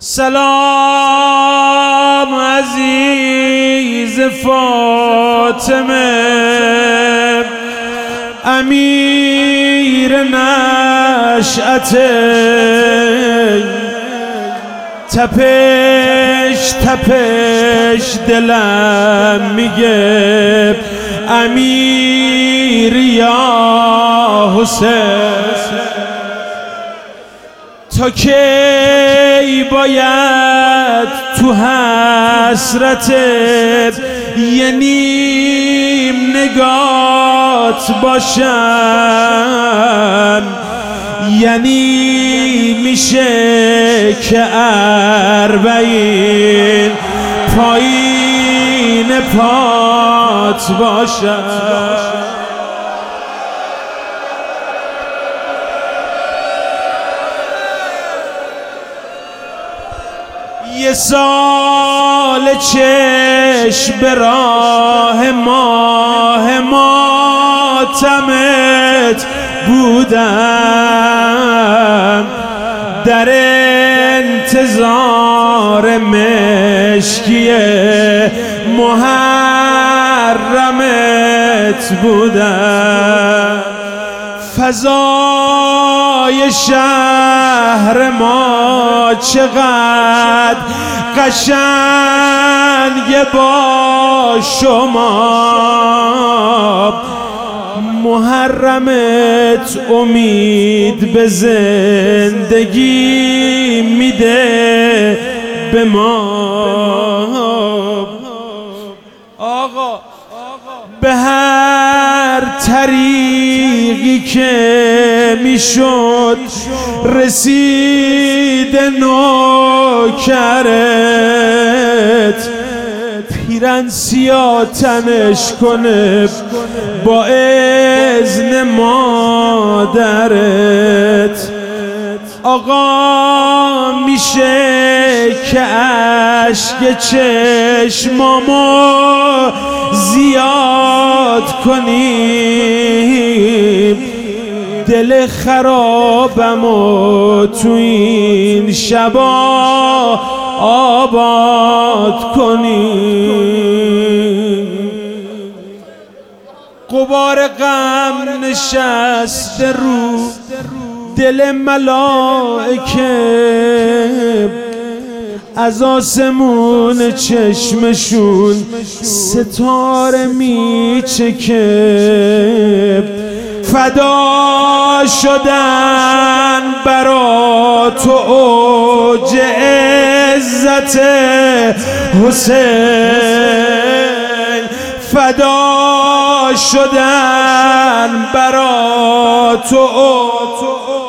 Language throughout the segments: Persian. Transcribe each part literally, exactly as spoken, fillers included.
سلام عزیز فاطمه، امیر نشأت تپش تپش دلم میگه امیر یا حسین. تا کی باید تو حسرتت یه نیم نگات باشم؟ یعنی میشه که اربعین پایین پات باشم؟ یه سال چشم به راه ماه ماتمت بودم، در انتظار مشکی محرمت بودم. فضای شهر ما چقدر قشنگه با شما، محرمت امید به زندگی میده به ما. آقا به هر طریقی که میشد رسید نوکرت، پیرن سیاه تنش کنه با اذن مادرت. آقا میشه که اشک چشمامو زیاد کنیم، دل خرابمو تو این شبا آباد کنیم. غبار غم نشسته رو دل ملائکه، از آسمون چشمشون ستاره میچکه. فدا شدن برا تو اوج عزت حسین، فدا شدن برا تو اوج.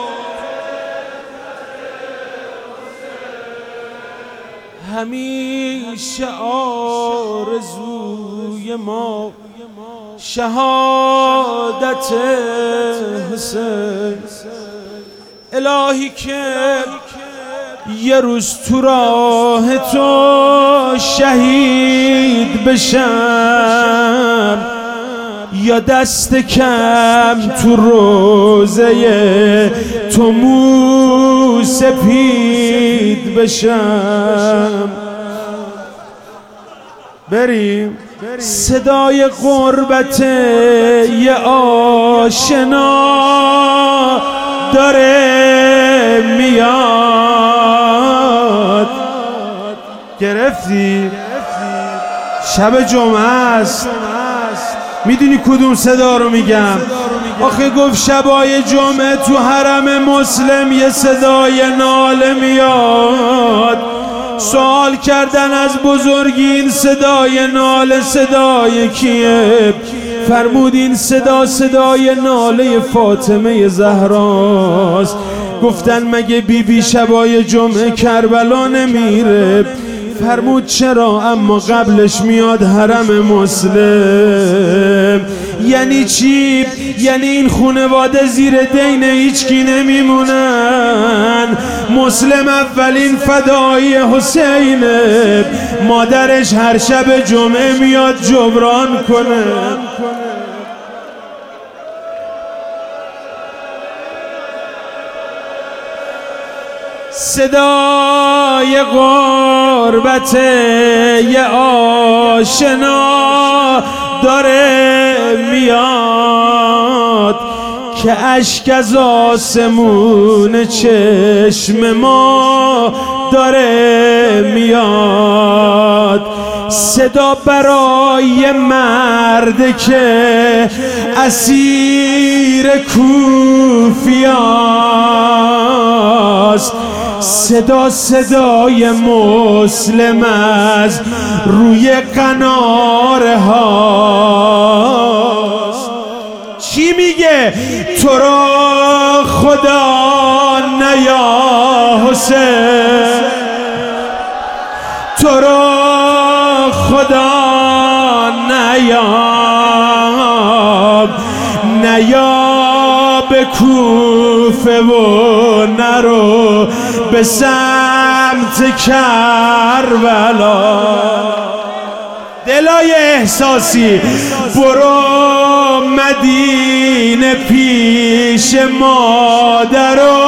همیشه آرزوی ما شهادت حسین. الهی که یه روز تو راه تو شهید بشم، یا دست کم تو روزه تو مو سپید بشم. بریم صدای غربت یه آشنا داره میاد. گرفتی؟ شب جمعه است، میدونی کدوم صدا رو میگم؟ آخه گفت شبای جمعه تو حرم مسلم یه صدای ناله میاد. سوال کردن از بزرگی این صدای ناله صدای کیه؟ فرمود این صدا صدای ناله فاطمه زهراست. گفتن مگه بی بی شبای جمعه کربلا نمیره؟ فرمود چرا، اما قبلش میاد حرم مسلم. یعنی چی؟ یعنی این خونواده زیر دین هیچکی نمیمونن. مسلم اولین فدایی حسینه، مادرش هر شب جمعه میاد جبران کنه. صدای غربت یه آشنا داره میاد که اشک از آسمون چشم ما داره میاد. صدا برای مرد که اسیر کوفیاست، صدا صدای مسلم از روی قناره هاست. چی میگه؟ تو را خدا نیا حسین، تو را خدا نیاب، نیا به کوفه و نرو به سمت کربلا. دلای احساسی برو مدینه پیش مادر و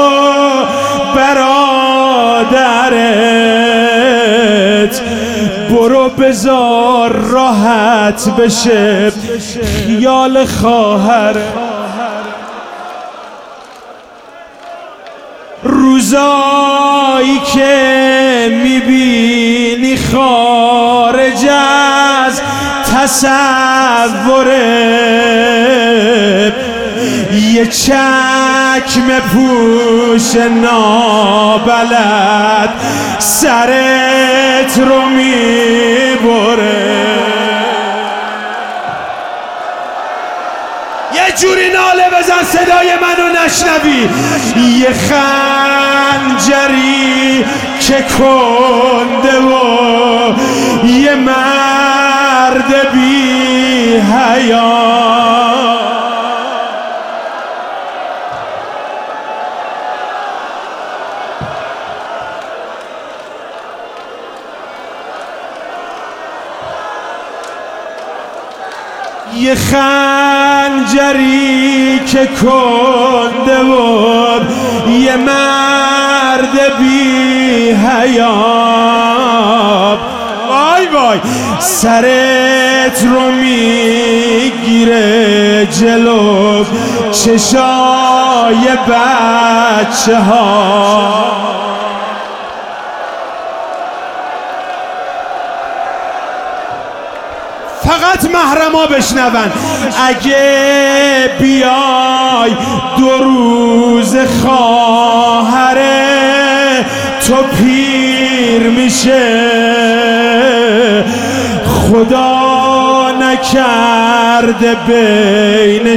برادرت، برو بذار راحت بشه خیال خواهر. روزایی که میبینی خارج از تصوره، یه چکمه پوش نابلد سرت رو میبره، یه جوری ناله بزن صدای منو نشنوی. یه خنجری که کنده و یه مرد بی حیا، یه خنجری که کنده و یه مرد بی حیا، وای وای سرت رو میگیره جلو چشای بچه ها. فقط محرما بشنون. اگه بیای دو روز خواهر تو پیر میشه، خدا نکرده بین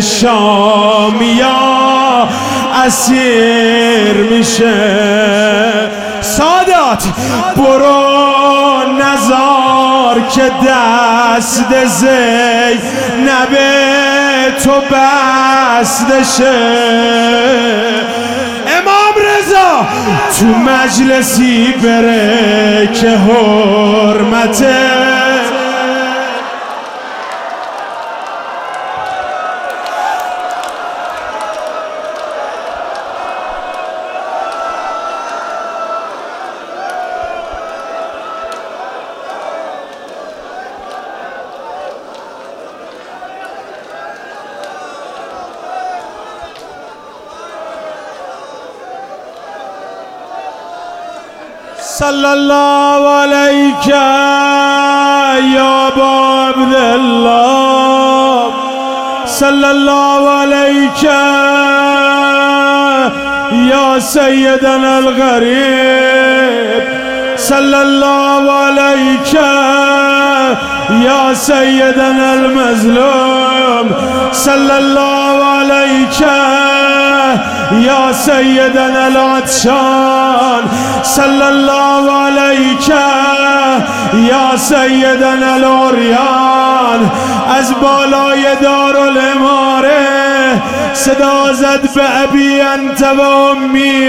شامیا اسیر میشه. سادات برو نزار که دست زی نبه تو بستشه. امام رضا تو مجلسی بره که حرمته، صلی الله علیک یا ابا عبدالله، صلی الله علیک یا سیدنا الغریب، صلی الله علیک یا سیدنا المظلوم، صلی الله علیک یا سیدنا العطشان، صلی الله علیک یا سیدنا العریان. از بالای دارالاماره صدا زد به ابی انت و امی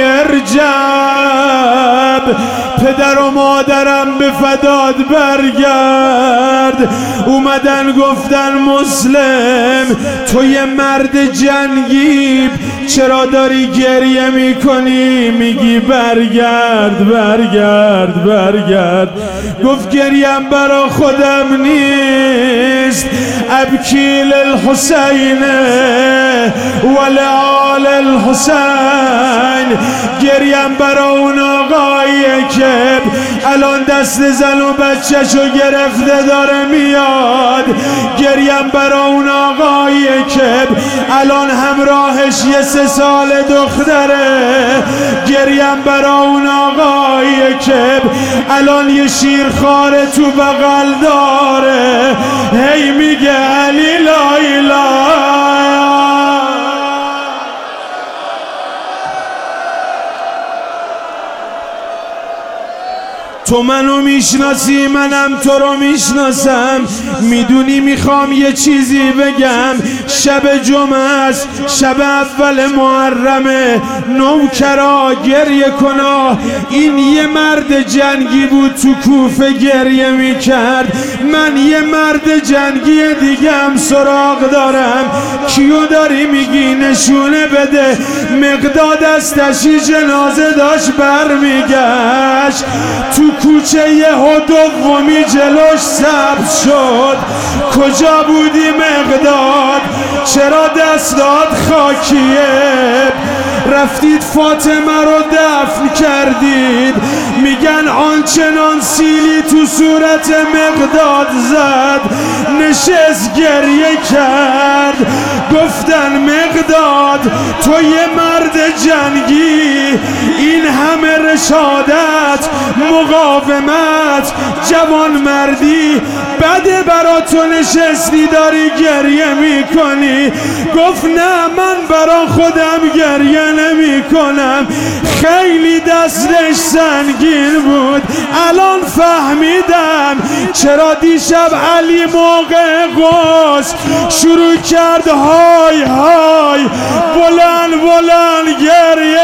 ارجب، پدر و مادرم به فداد برگرد. اومدن گفتن مسلم تو یه مرد جنگی چرا داری گریه میکنی؟ میگی برگرد برگرد برگرد. گفت گریم برا خودم نیست، ابکی للحسین ولآل الحسین. گریم برا اون آقایی که الان دست زن و بچه‌شو گرفته داره میاد. گریم برا اون آقایی که الان همراهش یه سه سال دختره. گریم برا اون آقایی که الان یه شیرخواره تو بغل داره، هی میگه علی لا اله. تو منو میشناسی، منم تو رو میشناسم. میدونی میخوام یه چیزی بگم. شب جمعه است، شب اول محرمه. نوکرا گریه کنا. این یه مرد جنگی بود تو کوفه گریه میکرد. من یه مرد جنگی دیگه هم سراغ دارم. کیو داری میگی؟ نشونه بده. مقداد از تشی جنازه داشت برمیگشت تو کوچه یه دومی جلوش ثبت شد. کجا بودی مقداد؟ چرا دستات خاکیه؟ رفتید فاطمه رو دفن کردید. میگن آنچنان سیلی تو صورت مقداد زد نشست گریه کرد. گفتن مقداد تو یه مرد جنگی، این همه رشادت، مقاومت، جوان مردی، بده برا تو نشستی داری گریه میکنی. گفت نه من برا خودم گریه نمی کنم. خیلی دستش سنگین بود. الان فهمیدم چرا دیشب علی موقع غسل شروع کرد های های بلند بلند گریه